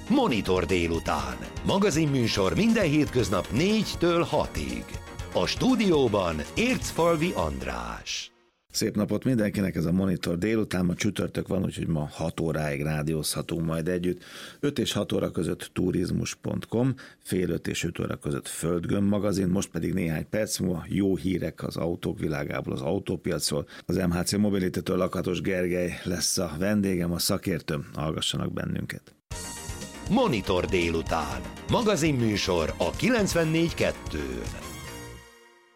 Monitor délután. Magazinműsor minden hétköznap 4-től 6-ig. A stúdióban Ércfalvi András. Szép napot mindenkinek, ez a Monitor délután, ma csütörtök van, úgyhogy ma 6 óráig rádiózhatunk majd együtt. 5 és 6 óra között turizmus.com, fél 5 és 5 óra között Földgömb magazin, most pedig néhány perc múlva jó hírek az autók világából, az autópiacról. Az MHC Mobility-től Lakatos Gergely lesz a vendégem, a szakértőm, hallgassanak bennünket. Monitor délután. Magazinműsor a 94.2-n.